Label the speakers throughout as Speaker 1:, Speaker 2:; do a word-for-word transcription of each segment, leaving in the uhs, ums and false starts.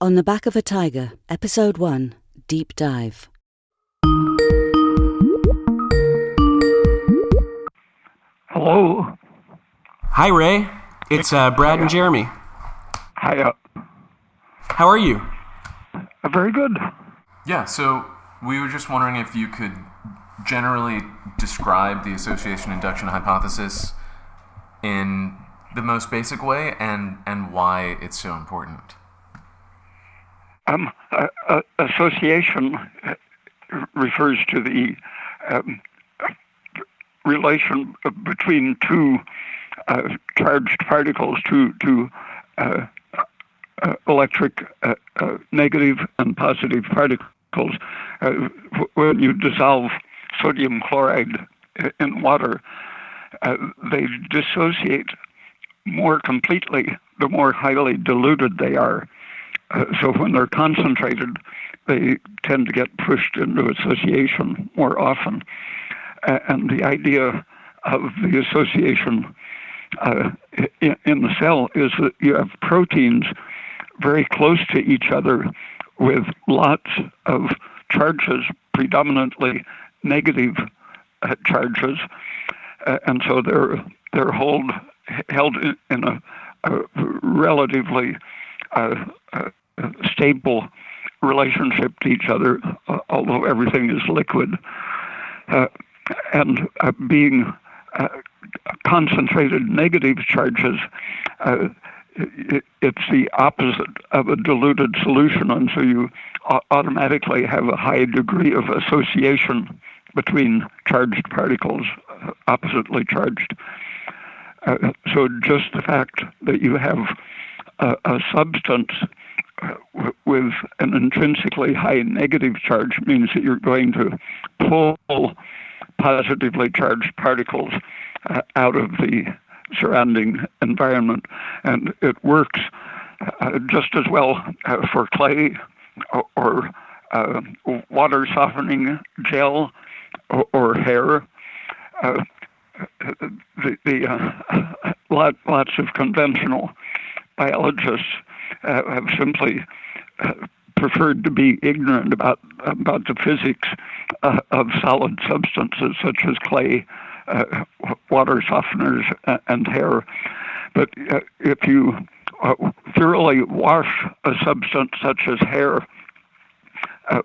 Speaker 1: On the Back of a Tiger, Episode one, Deep Dive.
Speaker 2: Hello?
Speaker 3: Hi, Ray. It's uh, Brad and Jeremy.
Speaker 2: Hiya.
Speaker 3: How are you?
Speaker 2: Uh, very good.
Speaker 4: Yeah, so we were just wondering if you could generally describe the association induction hypothesis in the most basic way and, and why it's so important.
Speaker 2: Um, uh, uh, association refers to the um, relation between two uh, charged particles, two, two uh, uh, electric uh, uh, negative and positive particles. Uh, when you dissolve sodium chloride in water, uh, they dissociate more completely the more highly diluted they are. Uh, so when they're concentrated, they tend to get pushed into association more often. Uh, and the idea of the association uh, in, in the cell is that you have proteins very close to each other with lots of charges, predominantly negative uh, charges, uh, and so they're they're hold, held in, in a, a relatively uh, uh, stable relationship to each other, uh, although everything is liquid. Uh, and uh, being uh, concentrated negative charges, uh, it, it's the opposite of a diluted solution, and so you a- automatically have a high degree of association between charged particles, uh, oppositely charged. Uh, so just the fact that you have a, a substance uh, w- with an intrinsically high negative charge means that you're going to pull positively charged particles uh, out of the surrounding environment. And it works uh, just as well uh, for clay or, or uh, water softening gel or, or hair. Uh, the, the uh, lot, lots of conventional biologists uh, have simply uh, preferred to be ignorant about about the physics uh, of solid substances such as clay, uh, water softeners, uh, and hair. But uh, if you uh, thoroughly wash a substance such as hair uh,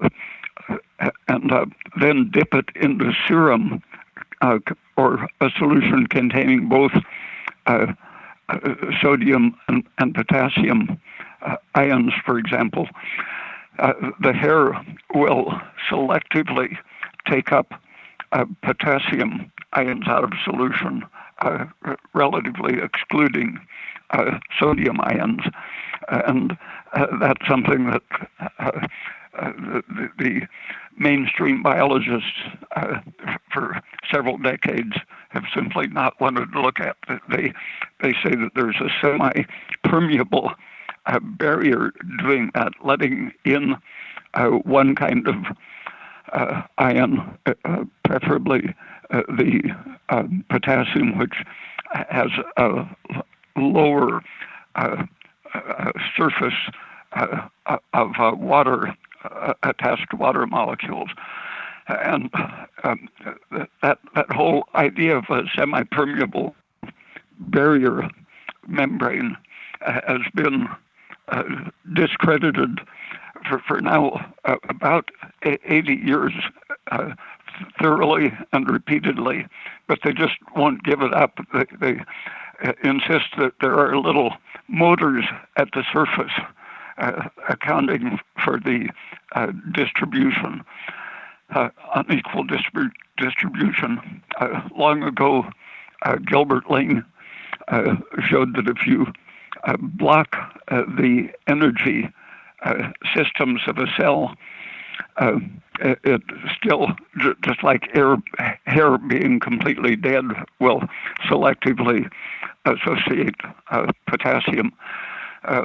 Speaker 2: and uh, then dip it into serum uh, or a solution containing both uh, uh, sodium and, and potassium uh, ions, for example, Uh, the hair will selectively take up uh, potassium ions out of solution, uh, r- relatively excluding uh, sodium ions. And uh, that's something that uh, uh, the, the mainstream biologists uh, for several decades have simply not wanted to look at. They, they say that there's a semi-permeable a barrier doing that, letting in uh, one kind of uh, ion, uh, preferably uh, the uh, potassium, which has a lower uh, uh, surface uh, of uh, water, uh, attached water molecules. And um, that, that whole idea of a semi-permeable barrier membrane has been Uh, discredited for, for now uh, about eighty years, uh, thoroughly and repeatedly, but they just won't give it up. They, they uh, insist that there are little motors at the surface uh, accounting for the uh, distribution, uh, unequal distrib- distribution. Uh, long ago, uh, Gilbert Ling uh, showed that if you Uh, block uh, the energy uh, systems of a cell, uh, it, it still, j- just like air, hair being completely dead, will selectively associate uh, potassium. Uh,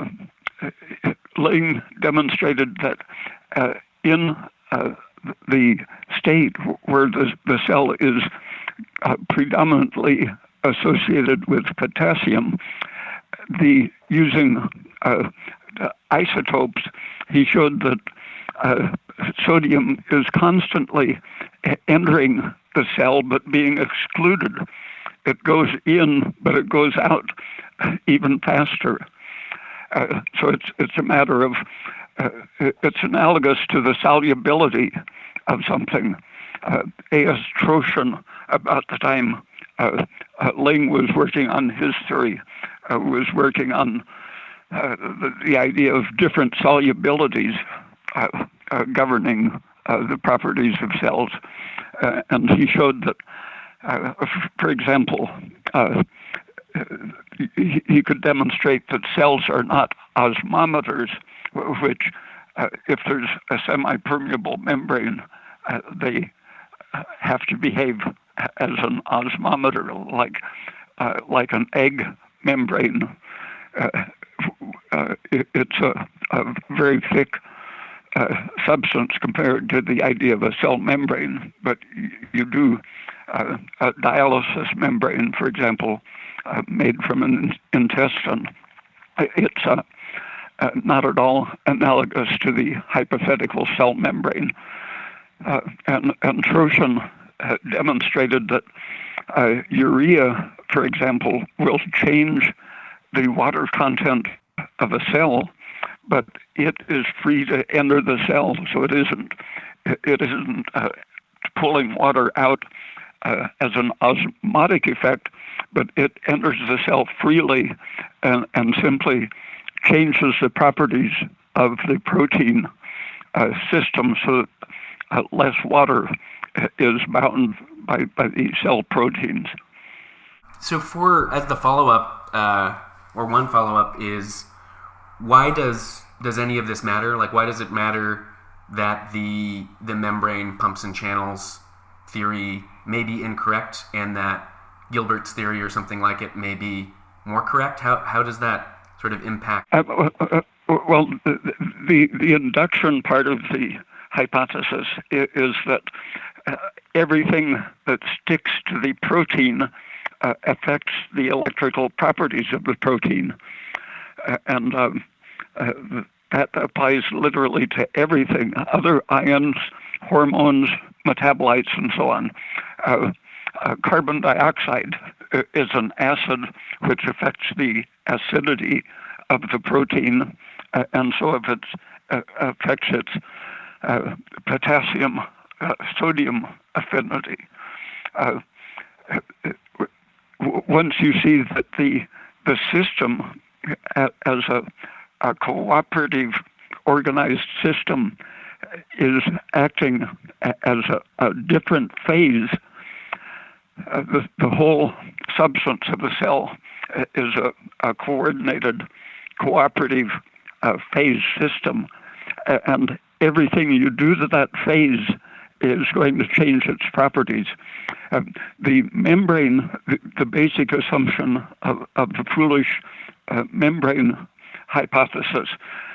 Speaker 2: Ling demonstrated that uh, in uh, the state where the, the cell is uh, predominantly associated with potassium, the using uh, isotopes he showed that uh, sodium is constantly entering the cell but being excluded. It goes in, but it goes out even faster. Uh, so it's it's a matter of, uh, it's analogous to the solubility of something. Uh, A S Troschen, about the time uh, uh, Ling was working on his theory, uh, was working on uh, the, the idea of different solubilities uh, uh, governing uh, the properties of cells. Uh, and he showed that, uh, for example, uh, he, he could demonstrate that cells are not osmometers, which, uh, if there's a semi-permeable membrane, uh, they have to behave as an osmometer, like uh, like an egg membrane. Uh, uh, it, it's a, a very thick uh, substance compared to the idea of a cell membrane, but you, you do uh, a dialysis membrane, for example, uh, made from an intestine. It's uh, uh, not at all analogous to the hypothetical cell membrane. Uh, and, and Troschen uh, demonstrated that uh, urea, for example, will change the water content of a cell, but it is free to enter the cell, so it isn't it isn't uh, pulling water out uh, as an osmotic effect, but it enters the cell freely and, and simply changes the properties of the protein uh, system so that uh, less water is bound by, by the cell proteins.
Speaker 3: So for, as the follow-up, uh, or one follow-up is, why does does any of this matter? Like, why does it matter that the the membrane pumps and channels theory may be incorrect and that Gilbert's theory or something like it may be more correct? How how does that sort of impact?
Speaker 2: Uh, uh, well, the, the the induction part of the hypothesis is that uh, everything that sticks to the protein uh, affects the electrical properties of the protein, uh, and um, uh, that applies literally to everything: other ions, hormones, metabolites, and so on. Uh, uh, carbon dioxide is an acid which affects the acidity of the protein, uh, and so if it uh, affects its uh, potassium, uh, sodium affinity. Uh, once you see that the the system uh, as a, a cooperative, organized system is acting as a, a different phase, uh, the, the whole substance of the cell is a, a coordinated, cooperative uh, phase system, and everything you do to that phase is going to change its properties. Uh, the membrane, the, the basic assumption of, of the foolish uh, membrane hypothesis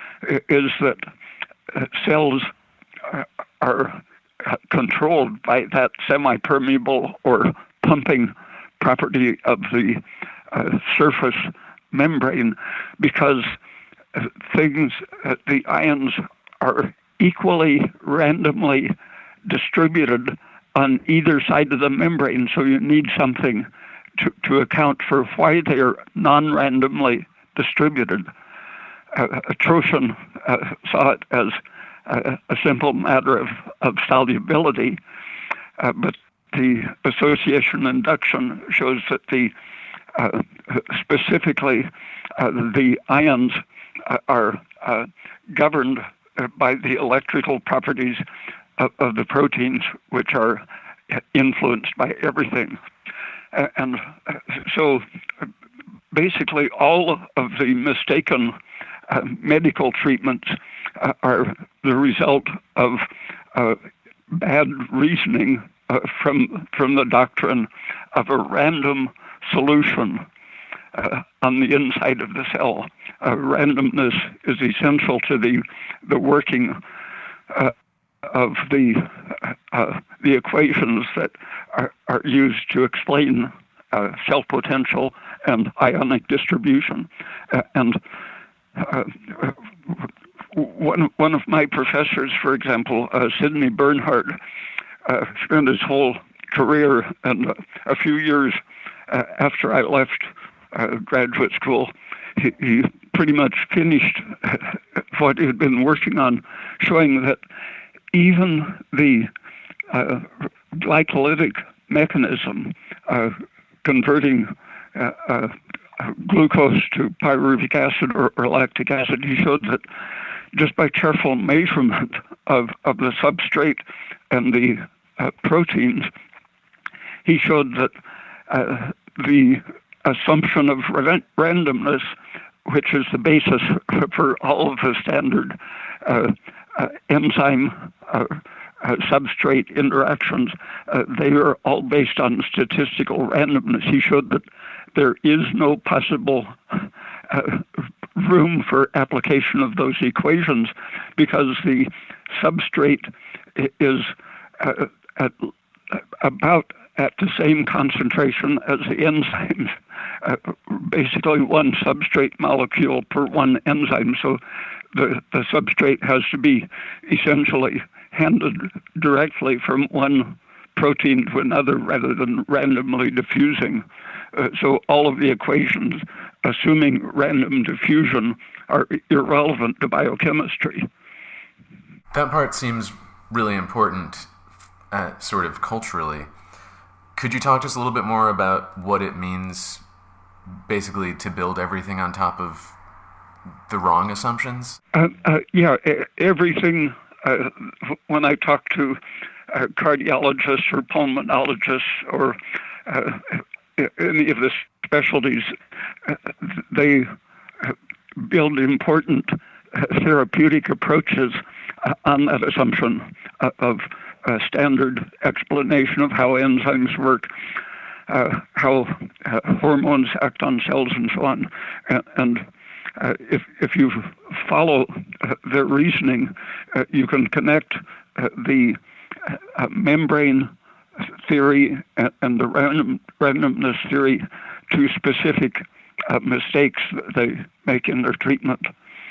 Speaker 2: is that uh, cells are, are uh, controlled by that semi-permeable or pumping property of the uh, surface membrane, because uh, things, uh, the ions are equally randomly distributed on either side of the membrane, so you need something to, to account for why they are non-randomly distributed. Uh, Troschen uh, saw it as a, a simple matter of, of solubility, uh, but the association induction shows that the uh, specifically uh, the ions uh, are uh, governed by the electrical properties of, of the proteins, which are influenced by everything. Uh, and uh, so basically all of the mistaken uh, medical treatments uh, are the result of uh, bad reasoning uh, from from the doctrine of a random solution uh, on the inside of the cell. Uh, randomness is essential to the the working uh, of the uh, the equations that are, are used to explain uh, cell potential and ionic distribution. Uh, and uh, one, one of my professors, for example, uh, Sidney Bernhard, uh, spent his whole career and uh, a few years uh, after I left uh, graduate school, he, he pretty much finished what he had been working on, showing that even the uh, glycolytic mechanism uh, converting uh, uh, glucose to pyruvic acid or, or lactic acid, he showed that just by careful measurement of, of the substrate and the uh, proteins, he showed that uh, the assumption of ra- randomness, which is the basis for all of the standard uh, uh, enzyme uh, uh, substrate interactions, uh, they are all based on statistical randomness. He showed that there is no possible uh, room for application of those equations because the substrate is uh, at about at the same concentration as the enzymes, uh, basically one substrate molecule per one enzyme. So the, the substrate has to be essentially handed directly from one protein to another rather than randomly diffusing. Uh, so all of the equations, assuming random diffusion, are irrelevant to biochemistry.
Speaker 4: That part seems really important, uh, sort of culturally. Could you talk to us a little bit more about what it means, basically, to build everything on top of the wrong assumptions?
Speaker 2: Uh, uh, yeah, everything. Uh, when I talk to uh, cardiologists or pulmonologists or uh, any of the specialties, uh, they uh, build important uh, therapeutic approaches uh, on that assumption uh, of a standard explanation of how enzymes work, uh, how uh, hormones act on cells, and so on. And, and uh, if if you follow uh, their reasoning, uh, you can connect uh, the uh, membrane theory and, and the random, randomness theory to specific uh, mistakes that they make in their treatment.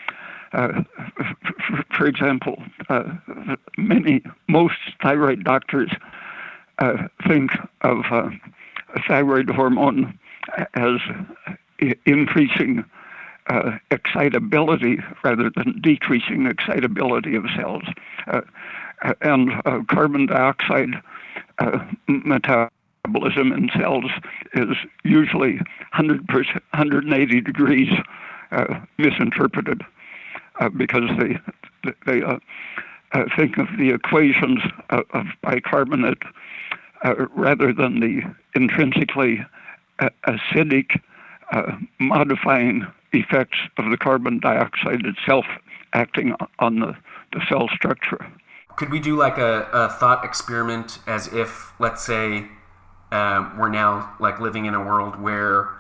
Speaker 2: Uh, for, for example, uh, many, most thyroid doctors uh, think of uh, thyroid hormone as increasing uh, excitability rather than decreasing excitability of cells. Uh, and uh, carbon dioxide uh, metabolism in cells is usually one hundred percent, one hundred eighty degrees uh, misinterpreted. Uh, because they they uh, uh, think of the equations of, of bicarbonate uh, rather than the intrinsically uh, acidic uh, modifying effects of the carbon dioxide itself acting on the, the cell structure.
Speaker 3: Could we do like a, a thought experiment as if, let's say, uh, we're now like living in a world where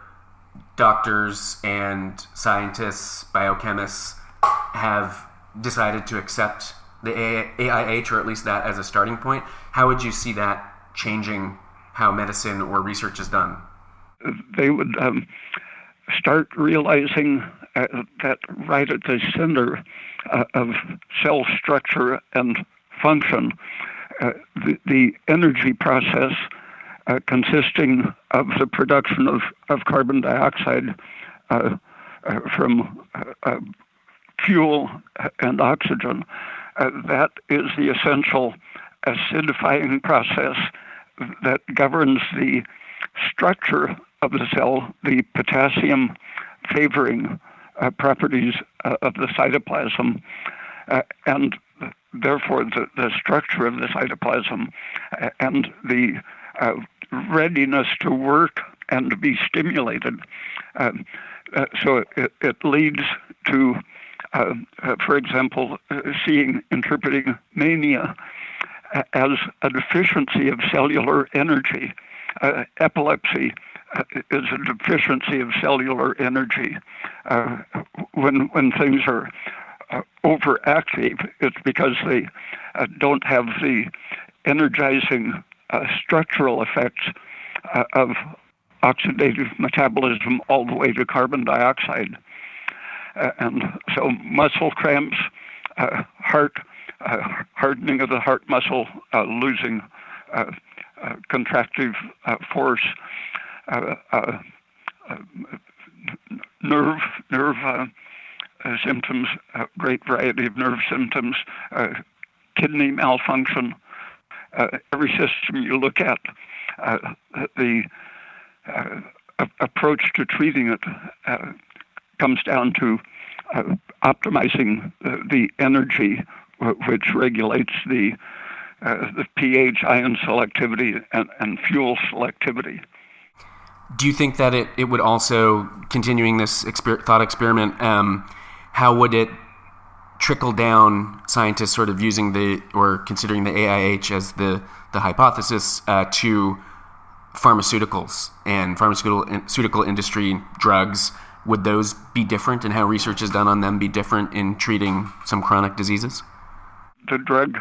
Speaker 3: doctors and scientists, biochemists, have decided to accept the A I H, or at least that as a starting point. How would you see that changing how medicine or research is done?
Speaker 2: They would um, start realizing uh, that right at the center uh, of cell structure and function, uh, the, the energy process uh, consisting of the production of, of carbon dioxide uh, uh, from uh, uh, fuel and oxygen, uh, that is the essential acidifying process that governs the structure of the cell, the potassium favoring uh, properties uh, of the cytoplasm, uh, and therefore the, the structure of the cytoplasm uh, and the uh, readiness to work and to be stimulated. Uh, uh, so it, it leads to Uh, uh, for example, uh, seeing, interpreting mania uh, as a deficiency of cellular energy. Uh, epilepsy uh, is a deficiency of cellular energy. Uh, when when things are uh, overactive, it's because they uh, don't have the energizing uh, structural effects uh, of oxidative metabolism all the way to carbon dioxide. Uh, and so muscle cramps uh, heart, uh, hardening of the heart muscle, uh, losing uh, uh, contractive uh, force, uh, uh, uh, nerve, nerve uh, uh, symptoms, a great variety of nerve symptoms, uh, kidney malfunction. Uh, every system you look at, uh, the uh, a- approach to treating it uh, comes down to uh, optimizing uh, the energy w- which regulates the uh, the pH, ion selectivity, and, and fuel selectivity.
Speaker 3: Do you think that it, it would also, continuing this exper- thought experiment, um, how would it trickle down, scientists sort of using the, or considering the A I H as the, the hypothesis, uh, to pharmaceuticals and pharmaceutical pharmaceutical industry drugs? Would those be different, and how research is done on them be different in treating some chronic diseases?
Speaker 2: The drug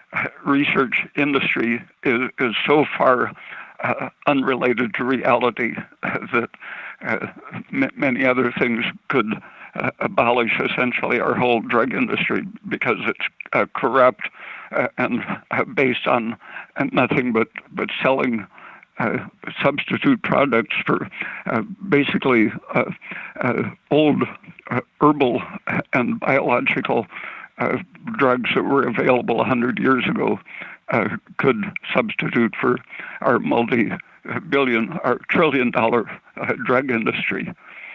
Speaker 2: research industry is, is so far uh, unrelated to reality uh, that uh, m- many other things could uh, abolish essentially our whole drug industry, because it's uh, corrupt uh, and uh, based on uh, nothing but, but selling Uh, substitute products for uh, basically uh, uh, old uh, herbal and biological uh, drugs that were available a hundred years ago uh, could substitute for our multi-billion, our trillion-dollar uh, drug industry.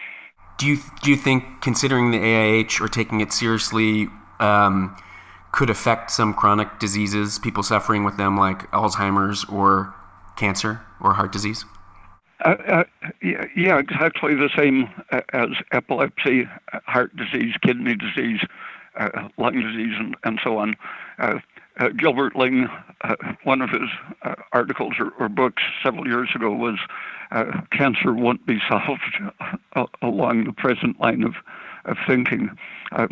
Speaker 3: Do you do you think considering the A I H or taking it seriously um, could affect some chronic diseases, people suffering with them, like Alzheimer's or cancer or heart disease?
Speaker 2: Uh, uh, yeah, yeah, exactly the same uh, as epilepsy, heart disease, kidney disease, uh, lung disease, and, and so on. Uh, uh, Gilbert Ling, uh, one of his uh, articles or, or books several years ago was uh, cancer won't be solved uh, along the present line of, of thinking. Uh,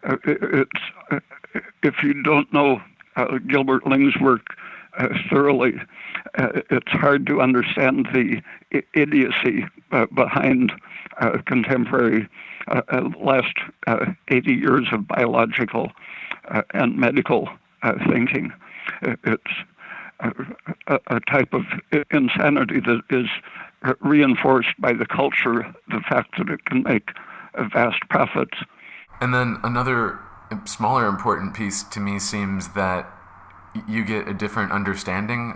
Speaker 2: it's, uh, if you don't know uh, Gilbert Ling's work Uh, thoroughly, uh, it's hard to understand the I- idiocy uh, behind uh, contemporary uh, uh, last uh, eighty years of biological uh, and medical uh, thinking. Uh, it's uh, a, a type of insanity that is reinforced by the culture, the fact that it can make uh, vast profits.
Speaker 4: And then another smaller important piece to me seems that you get a different understanding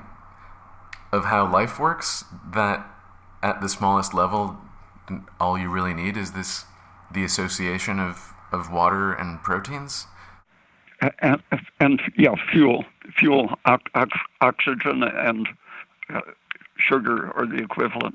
Speaker 4: of how life works, that at the smallest level, all you really need is this, the association of, of water and proteins.
Speaker 2: And, and yeah, fuel, fuel, ox, oxygen, and uh, sugar, or the equivalent.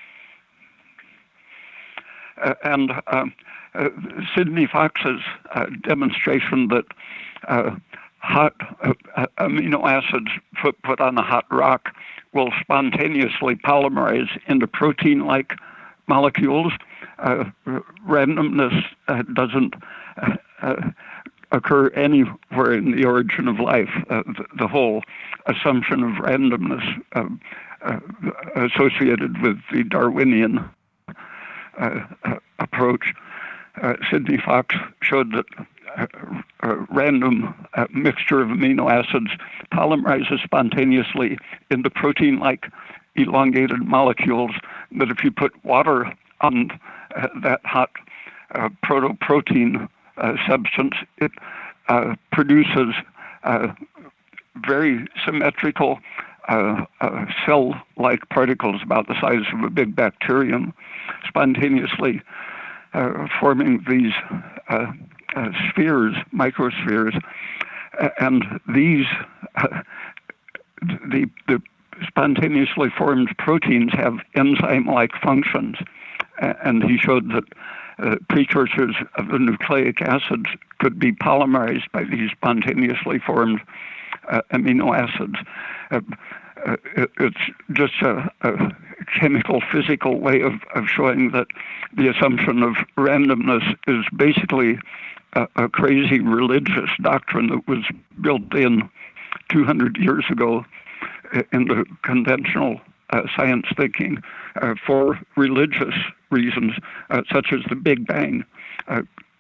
Speaker 2: Uh, and uh, uh, Sidney Fox's uh, demonstration that uh, hot uh, amino acids put, put on a hot rock will spontaneously polymerize into protein-like molecules. Uh, randomness uh, doesn't uh, uh, occur anywhere in the origin of life. Uh, the, the whole assumption of randomness uh, uh, associated with the Darwinian uh, uh, approach. Uh, Sidney Fox showed that a, a random uh, mixture of amino acids polymerizes spontaneously into protein-like elongated molecules, that if you put water on uh, that hot uh, protoprotein uh, substance, it uh, produces uh, very symmetrical uh, uh, cell-like particles about the size of a big bacterium, spontaneously uh, forming these uh, uh, spheres, microspheres, uh, and these uh, the the spontaneously formed proteins have enzyme-like functions, uh, and he showed that uh, precursors of the nucleic acids could be polymerized by these spontaneously formed uh, amino acids. Uh, uh, it, it's just a, a chemical, physical way of, of showing that the assumption of randomness is basically a, a crazy religious doctrine that was built in two hundred years ago into conventional uh, science thinking uh, for religious reasons, uh, such as the Big Bang. Uh,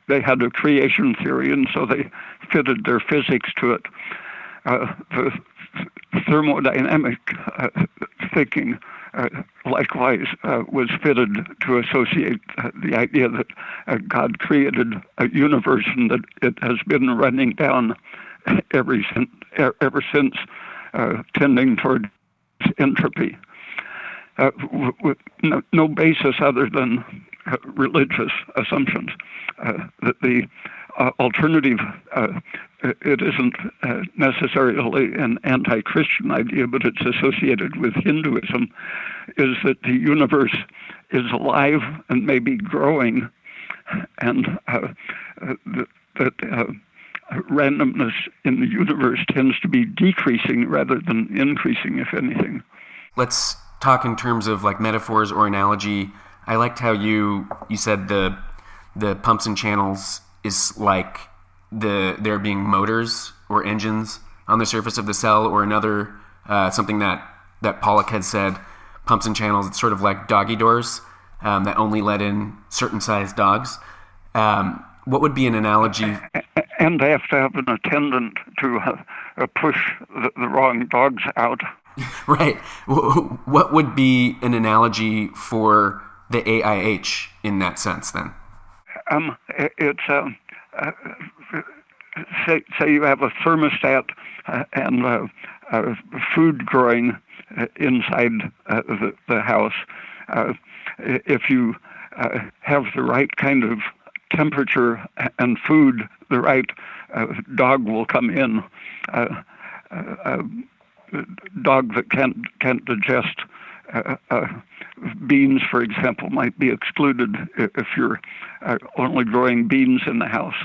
Speaker 2: they had a creation theory, and so they fitted their physics to it. Uh, the thermodynamic uh, thinking, uh, likewise, uh, was fitted to associate uh, the idea that uh, God created a universe and that it has been running down every since, ever since, uh, tending toward entropy, uh, with no, no basis other than uh, religious assumptions. Uh, that the uh, alternative, uh, it isn't uh, necessarily an anti-Christian idea, but it's associated with Hinduism, is that the universe is alive and maybe growing, and uh, uh, that uh, randomness in the universe tends to be decreasing rather than increasing, if anything.
Speaker 3: Let's talk in terms of like metaphors or analogy. I liked how you you said the the pumps and channels is like the there being motors or engines on the surface of the cell, or another uh, something that that Pollock had said, pumps and channels, it's sort of like doggy doors um, that only let in certain sized dogs. Um, what would be an analogy?
Speaker 2: And they have to have an attendant to uh, push the, the wrong dogs out.
Speaker 3: Right. What would be an analogy for the A I H in that sense, then?
Speaker 2: Um, it's uh, uh, say, say you have a thermostat uh, and uh, uh, food growing uh, inside uh, the, the house. Uh, if you uh, have the right kind of temperature and food, the right uh, dog will come in. Uh, uh, a dog that can't can't digest uh, uh, beans, for example, might be excluded if you're uh, only growing beans in the house.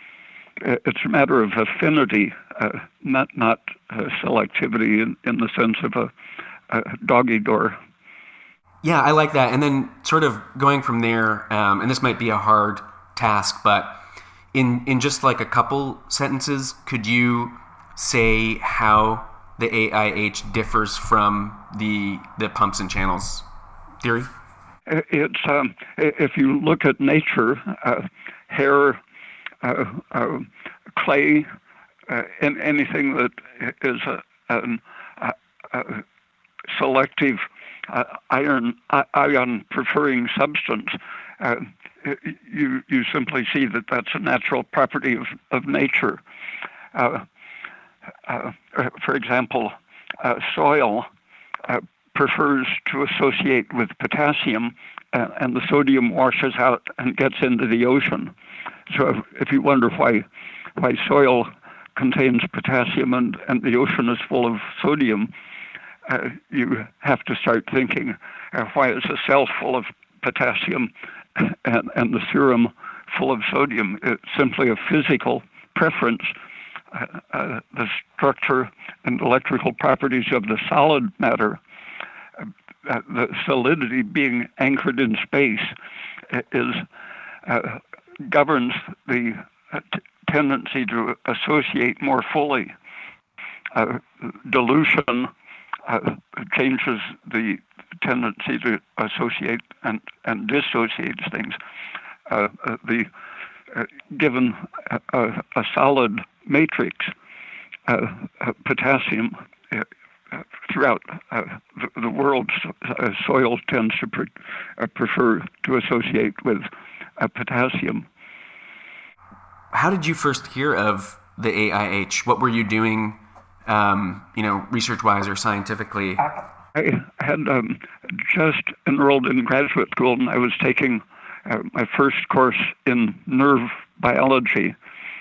Speaker 2: It's a matter of affinity, uh, not not uh, selectivity in, in the sense of a, a doggy door.
Speaker 3: Yeah, I like that. And then sort of going from there, um, and this might be a hard task, but in in just like a couple sentences, could you say how the A I H differs from the the pumps and channels theory?
Speaker 2: It's um, if you look at nature, uh, hair, uh, uh, clay, uh, and anything that is a, an a, a selective uh, iron ion preferring substance, uh, you you simply see that that's a natural property of of nature. Uh, Uh, for example, uh, soil uh, prefers to associate with potassium, uh, and the sodium washes out and gets into the ocean. So if, if you wonder why why soil contains potassium and, and the ocean is full of sodium, uh, you have to start thinking, uh, why is a cell full of potassium and, and the serum full of sodium? It's simply a physical preference. Uh, uh, the structure and electrical properties of the solid matter, uh, uh, the solidity being anchored in space, is uh, governs the uh, t- tendency to associate more fully. Uh, dilution uh, changes the tendency to associate and, and dissociate things. Uh, uh, the uh, given a, a, a solid matrix, uh, uh, potassium uh, uh, throughout uh, the, the world, uh, soil tends to pre- uh, prefer to associate with uh, potassium.
Speaker 3: How did you first hear of the A I H? What were you doing, um, you know, research-wise or scientifically?
Speaker 2: I had um, just enrolled in graduate school, and I was taking uh, my first course in nerve biology.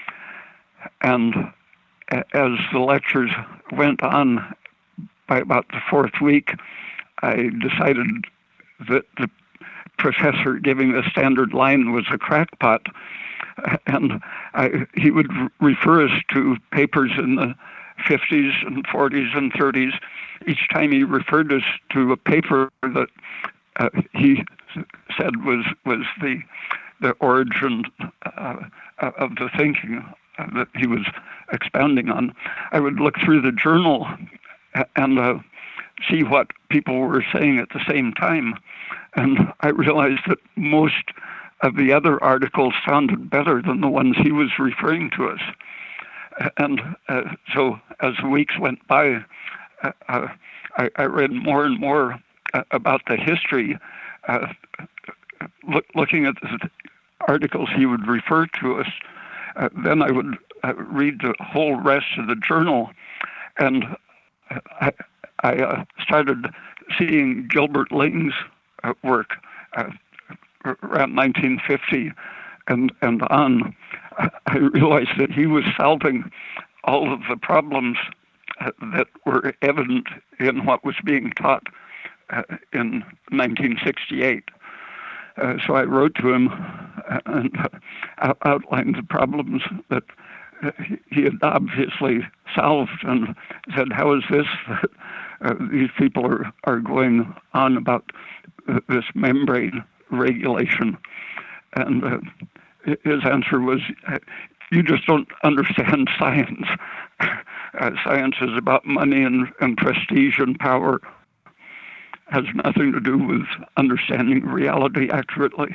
Speaker 2: And as the lectures went on, by about the fourth week, I decided that the professor giving the standard line was a crackpot. And I, he would refer us to papers in the fifties and forties and thirties. Each time he referred us to a paper that uh, he said was was the the origin uh, of the thinking uh, that he was expounding on, I would look through the journal and uh, see what people were saying at the same time. And I realized that most of the other articles sounded better than the ones he was referring to us. And uh, so as the weeks went by, uh, uh, I, I read more and more uh, about the history, uh, look, looking at the articles he would refer to us. Uh, then I would uh, read the whole rest of the journal, and I, I uh, started seeing Gilbert Ling's uh, work uh, around nineteen fifty and, and on. I realized that he was solving all of the problems uh, that were evident in what was being taught uh, in nineteen sixty-eight. Uh, so I wrote to him and uh, outlined the problems that uh, he had obviously solved, and said, how is this that uh, these people are, are going on about uh, this membrane regulation? And uh, his answer was, you just don't understand science. Uh, science is about money and, and prestige and power. Has nothing to do with understanding reality accurately.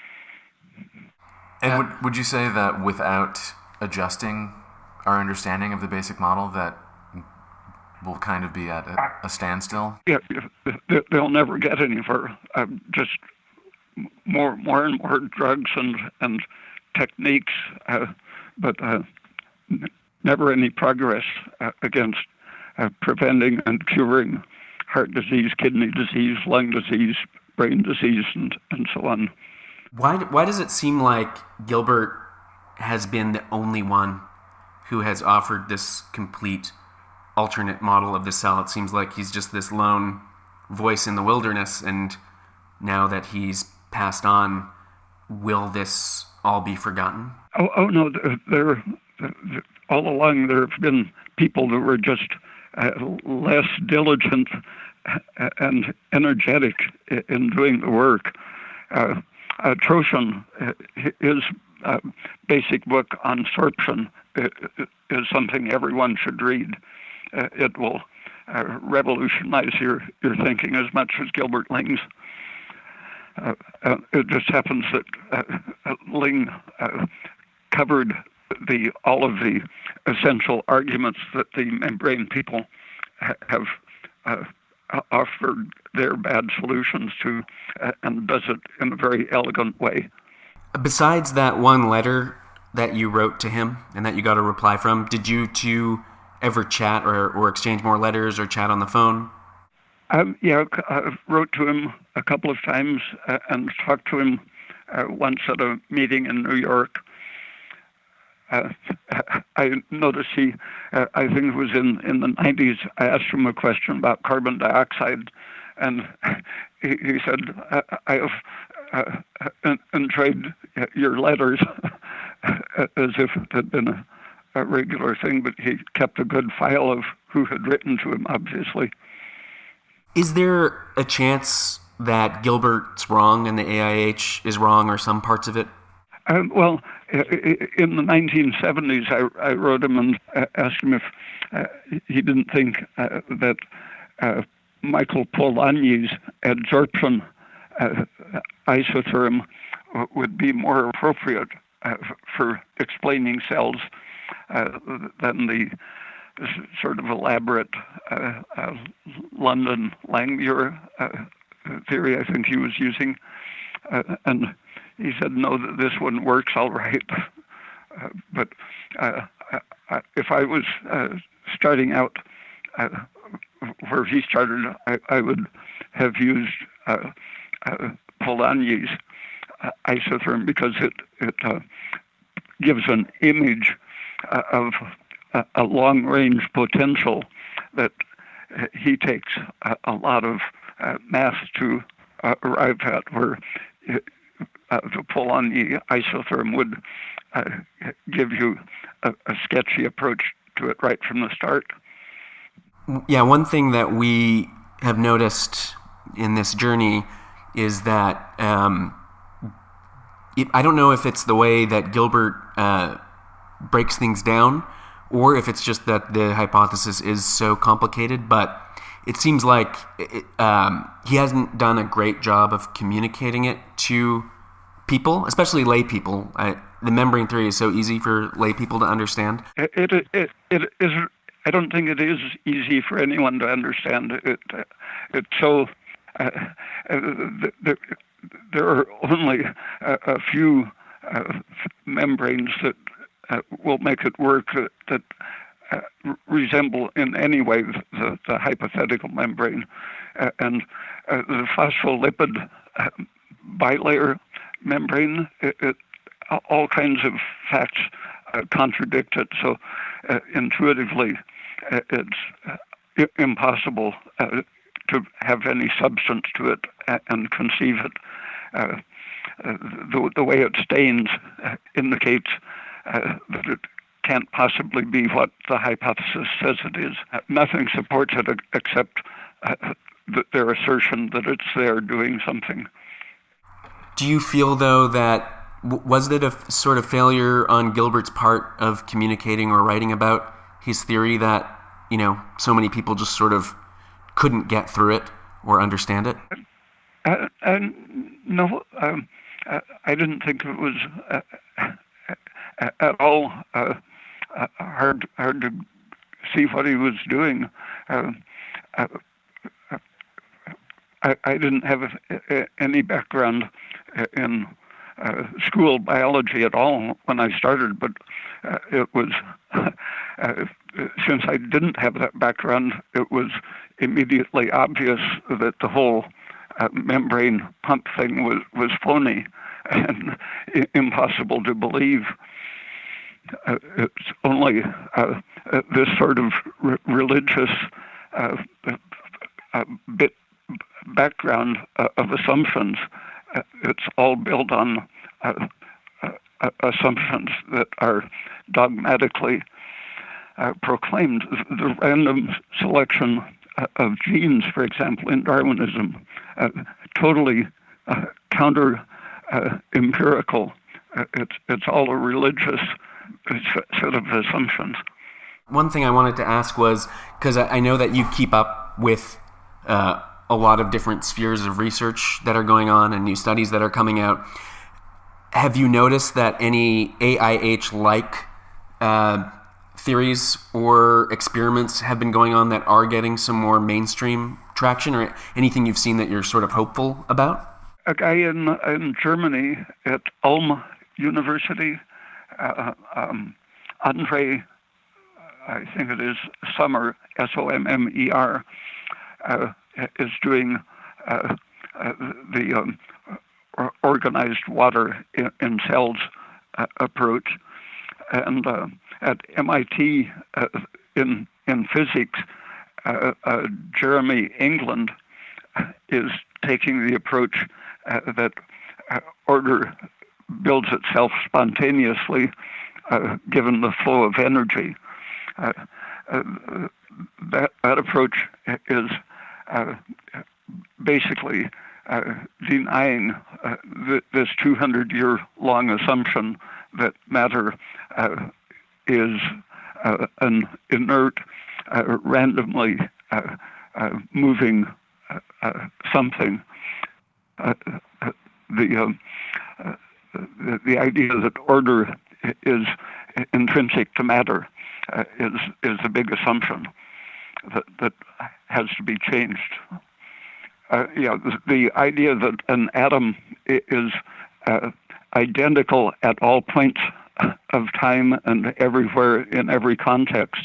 Speaker 4: And would, would you say that without adjusting our understanding of the basic model, that we'll kind of be at a, a standstill?
Speaker 2: Yeah, they'll never get anywhere. Uh, just more, more and more drugs and and techniques, uh, but uh, n- never any progress uh, against uh, preventing and curing heart disease, kidney disease, lung disease, brain disease, and, and so on.
Speaker 3: Why why does it seem like Gilbert has been the only one who has offered this complete alternate model of the cell? It seems like he's just this lone voice in the wilderness, and now that he's passed on, will this all be forgotten?
Speaker 2: Oh, oh no, there, there, there, all along there have been people that were just uh, less diligent and energetic in doing the work. Uh, uh, Trojan, his uh, basic book on sorption is something everyone should read. Uh, it will uh, revolutionize your, your thinking as much as Gilbert Ling's. Uh, uh, it just happens that uh, Ling uh, covered the all of the essential arguments that the membrane people ha- have uh, offered their bad solutions to, uh, and does it in a very elegant way.
Speaker 3: Besides that one letter that you wrote to him and that you got a reply from, did you two ever chat or, or exchange more letters or chat on the phone?
Speaker 2: Um, yeah, I wrote to him a couple of times uh, and talked to him uh, once at a meeting in New York. Uh, I noticed he, uh, I think it was in, in the nineties, I asked him a question about carbon dioxide, and he, he said, I, I have uh, enjoyed your letters as if it had been a, a regular thing, but he kept a good file of who had written to him, obviously.
Speaker 3: Is there a chance that Gilbert's wrong and the A I H is wrong, or some parts of it?
Speaker 2: Um, well, in the nineteen seventies, I, I wrote him and asked him if uh, he didn't think uh, that uh, Michael Polanyi's adsorption uh, isotherm would be more appropriate uh, for explaining cells uh, than the sort of elaborate uh, uh, London Langmuir uh, theory I think he was using. Uh, and he said, no, this one works all right. Uh, but uh, I, if I was uh, starting out uh, where he started, I, I would have used uh, uh, Polanyi's uh, isotherm because it, it uh, gives an image uh, of a, a long-range potential that uh, he takes a, a lot of uh, mass to uh, arrive at, where it, uh, the Polanyi isotherm would uh, give you a, a sketchy approach to it right from the start.
Speaker 3: Yeah, one thing that we have noticed in this journey is that um, it, I don't know if it's the way that Gilbert uh, breaks things down, or if it's just that the hypothesis is so complicated, but it seems like it, um, he hasn't done a great job of communicating it to people, especially lay people? I, the membrane theory is so easy for lay people to understand.
Speaker 2: It, it, it, it is. I don't think it is easy for anyone to understand. It, it's so. Uh, the, the, there are only a, a few uh, membranes that uh, will make it work that, that uh, resemble in any way the, the hypothetical membrane, uh, and uh, the phospholipid uh, bilayer membrane. It, it, all kinds of facts uh, contradict it. So uh, intuitively, uh, it's uh, impossible uh, to have any substance to it and conceive it. Uh, uh, the, the way it stains uh, indicates uh, that it can't possibly be what the hypothesis says it is. Uh, nothing supports it except uh, th- their assertion that it's there doing something.
Speaker 3: Do you feel, though, that was it a f- sort of failure on Gilbert's part of communicating or writing about his theory that, you know, so many people just sort of couldn't get through it or understand it?
Speaker 2: Uh, uh, no, um, uh, I didn't think it was uh, uh, at all uh, uh, hard hard to see what he was doing. Uh, uh, I, I didn't have a, a, any background in uh, school biology at all when I started, but uh, it was, uh, since I didn't have that background, it was immediately obvious that the whole uh, membrane pump thing was, was phony and I- impossible to believe. Uh, it's only uh, uh, this sort of re- religious uh, uh, bit background uh, of assumptions. Uh, it's all built on uh, uh, assumptions that are dogmatically uh, proclaimed. The random selection uh, of genes, for example, in Darwinism, uh, totally uh, counter uh, empirical. Uh, it's it's all a religious set of assumptions.
Speaker 3: One thing I wanted to ask was, because I, I know that you keep up with uh, a lot of different spheres of research that are going on and new studies that are coming out. Have you noticed that any A I H-like uh, theories or experiments have been going on that are getting some more mainstream traction, or anything you've seen that you're sort of hopeful about?
Speaker 2: A guy in in Germany at Ulm University, uh, um, Andre, I think it is Sommer, S O M M E R, uh, is doing uh, uh, the um, organized water in, in cells uh, approach. And uh, at M I T uh, in in physics, uh, uh, Jeremy England is taking the approach uh, that uh, order builds itself spontaneously uh, given the flow of energy. Uh, uh, that that approach is uh, basically uh, denying uh, th- this two hundred year long assumption that matter uh, is uh, an inert, uh, randomly uh, uh, moving uh, uh, something. Uh, uh, the, um, uh, the the idea that order is intrinsic to matter uh, is is a big assumption that that has to be changed. Uh, yeah, the, the idea that an atom is uh, identical at all points of time and everywhere in every context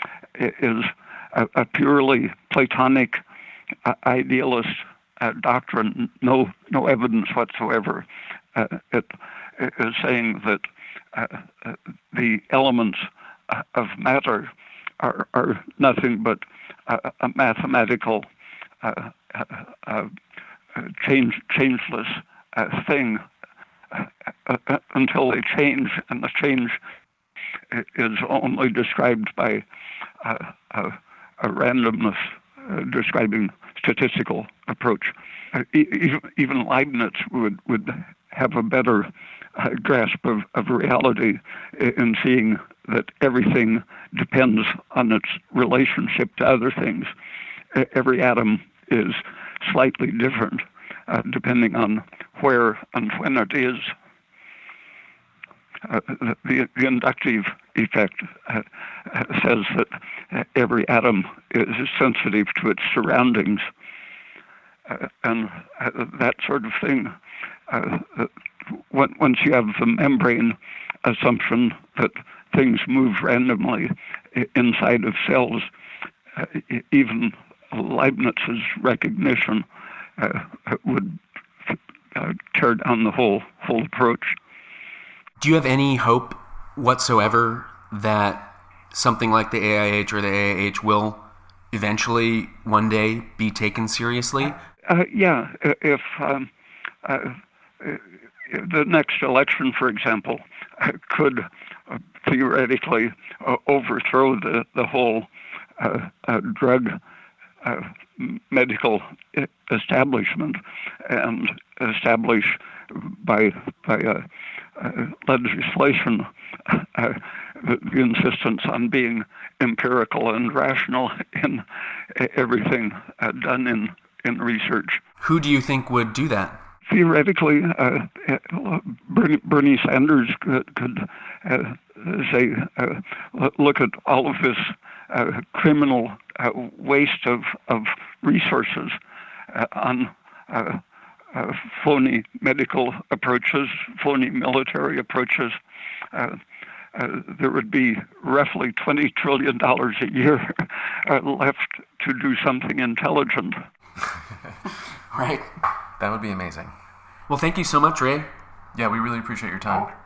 Speaker 2: is a, a purely Platonic uh, idealist uh, doctrine. No, no evidence whatsoever. Uh, it, it is saying that uh, uh, the elements uh, of matter are, are nothing but uh, a mathematical uh, uh, uh, change, changeless uh, thing uh, uh, until they change, and the change is only described by uh, uh, a randomness uh, describing statistical approach. Uh, even, even Leibniz would, would have a better uh, grasp of, of reality in seeing that everything depends on its relationship to other things. Every atom is slightly different. uh, depending on where and when it is. Uh, the, the inductive effect uh, says that every atom is sensitive to its surroundings, uh, and uh, that sort of thing. Uh, once you have the membrane assumption that things move randomly inside of cells, uh, even Leibniz's recognition uh, would uh, tear down the whole whole approach.
Speaker 3: Do you have any hope whatsoever that something like the A I H or the A I H will eventually one day be taken seriously?
Speaker 2: Uh, yeah, if, um, uh, if the next election, for example, uh, could uh, theoretically uh, overthrow the, the whole uh, uh, drug uh, medical establishment and establish by by uh, uh, legislation uh, the, the insistence on being empirical and rational in everything uh, done in, in research.
Speaker 3: Who do you think would do that?
Speaker 2: Theoretically, uh, Bernie, Bernie Sanders could, could uh, say, uh, look at all of this uh, criminal uh, waste of, of resources uh, on uh, uh, phony medical approaches, phony military approaches. Uh, uh, there would be roughly twenty trillion dollars a year uh, left to do something intelligent.
Speaker 3: Right.
Speaker 4: That would be amazing.
Speaker 3: Well, thank you so much, Ray.
Speaker 4: Yeah, we really appreciate your time.